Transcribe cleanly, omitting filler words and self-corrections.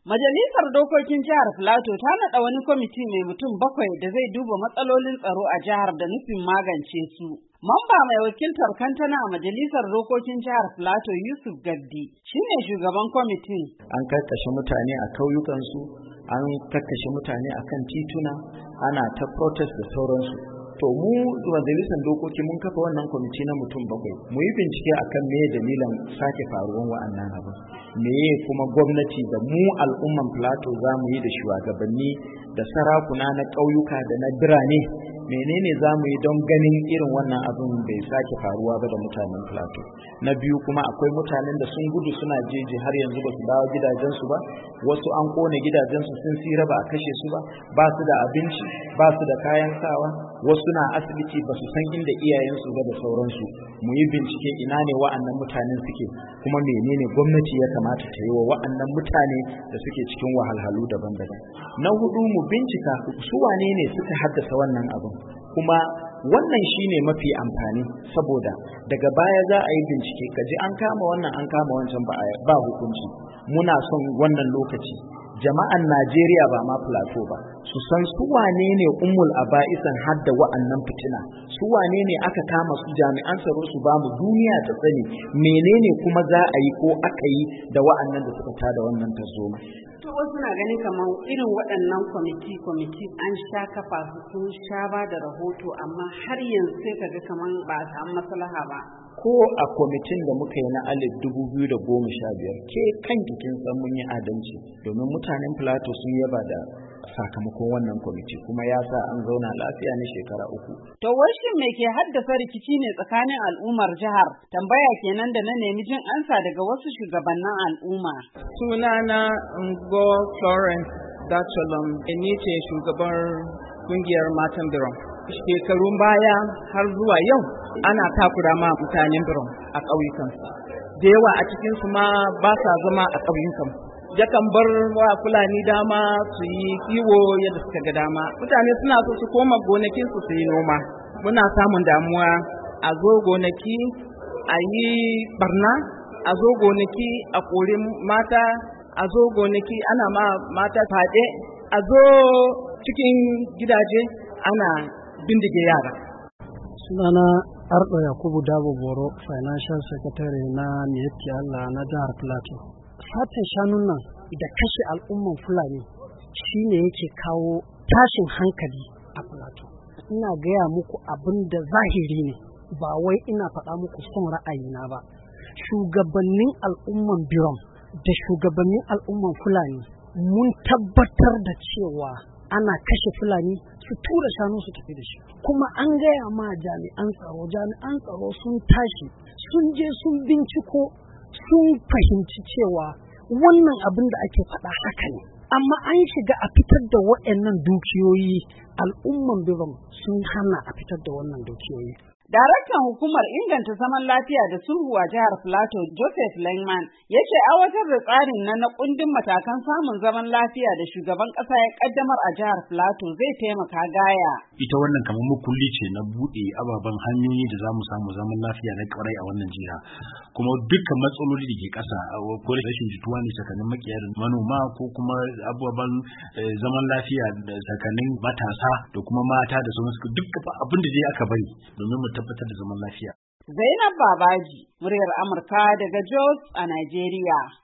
Majalisar Dokokin Jihar Filato ta naɗa wani kwamiti mai mutum 7 da zai duba matsalolin tsaro a jihar da nufin magance su. Mamba mai wakiltar Kantana a Majalisar Dokokin Jihar Filato Yusuf Gaddi shine shugaban kwamitin. An karkashe mutane a kauyukansu, an karkashe mutane a kan tituna, ana ta protest da sauransu. To mu majalisar dokoki mun kafa wannan kwamiti na mutum 7 mu yi bincike akan me dalilan sake faruwan wa'annan abu, meye kuma gwamnati da mu al'umman Plateau za mu yi da shugabanni da sarakuna na ƙauyuka da na birane, menene za mu yi don ganin irin wannan abin bai sake faruwa ba da mutanen Plateau. Na biyu kuma akwai mutanen da sun gudu suna jeji har yanzu ba su dawo gidajensu ba, wasu an kone gidajensu sun tsira ba a kashe su ba su da abinci, ba su da kayan sawa, wasu na asibiti ba su san inda iyayensu ba da sauransu. Mu yi bincike ina ne wa'annan mutanen suke, kuma menene gwamnati ya kamata ta yi wa wa'annan mutane da suke cikin wahalhalu daban-daban. Na hudu mu bincika su wane ne suka haddasa wannan abin, kuma wannan shine mafi amfani, saboda daga baya za a yi bincike kaji an kama wannan an kama wancan ba hukunci. Muna son wannan lokaci jama'an Najeriya ba ma Plateau ba su san su wane ne ummul aba'isan hadda wa'annan fitina, su wane ne aka kama su, jami'an tsaro su ba mu duniya ta sani menene kuma za a yi ko aka yi da wa'annan da suka tada wannan tarzoma. To wasu na ganin kamar irin waɗannan kwamiti an sha kafa su sun sha ba da rahoto, amma har yanzu sai kaga kamar ba a samu maslaha ba. Ko a kwamitin da muka yi na 2015 ke kan kin san mun yi adalci, domin mutanen Plateau sun yaba da sakamakon wannan kwamiti kuma ya sa an zauna lafiya na shekara 3. To wai shin me ke haddasa rikici ne tsakanin al'ummar jihar? Tambaya kenan da na nemi jin ansa daga wasu shugabannin al'umma. Sunana Ngo Florence Dacholom, ni ce shugabar kungiyar Matan Biron. Shekarun baya har zuwa yau ana takura ma mutanen Biron a ƙauyukansu. Da yawa a cikinsu ma ba sa zama a ƙauyukansu. Yakan bar wa Fulani dama su yi kiwo yadda suka ga dama. Mutane suna so su koma gonakinsu su yi noma. Muna samun damuwa a zo gonaki a yi barna, a zo gonaki a kori mata, a zo gonaki ana ma mata fyaɗe, a zo cikin gidaje ana bindige yara. Sunana Ardo Yakubu Dabo Boro, Financial Secretary na Miyetti Allah na jihar Plateau. Satin shanun nan da kashe al'umman Fulani shine yake kawo tashin hankali a Plateau. Ina gaya muku abin da zahiri ne, ba wai ina faɗa muku son ra'ayina ba. Shugabannin al'umman Birom da shugabannin al'umman Fulani mun tabbatar da cewa ana kashe Fulani su tura shanu su tafi da shi. Kuma an gaya ma jami'an tsaro sun tashi, sun je sun binciko, sun fahimci cewa wannan abin da ake faɗa haka ne. Amma an shiga a fitar da waɗannan dukiyoyi, al'umman Birom sun hana a fitar da wannan dukiyoyi. Daraktan Hukumar Inganta Zaman Lafiya da Sulhu a Jihar Filato, Joseph Langman, ya ce aiwatar da tsarin na kundin matakan samun zaman lafiya da shugaban ƙasa ya ƙaddamar a Jihar Filato zai taimaka gaya. Ita wannan kamar makulli ce na buɗe ababen hanyoyi da za mu samu zaman lafiya na ƙwarai a wannan jiha. Kuma dukkan matsaloli da ke ƙasa, ko rashin jituwa ne tsakanin makiyaya da manoma, ko kuma ababen zaman lafiya tsakanin matasa da kuma mata da sauransu, duk abin da dai aka bari domin mu tabbatar da zaman lafiya. Zainab Babaji, muryar Amurka daga Jos a Najeriya.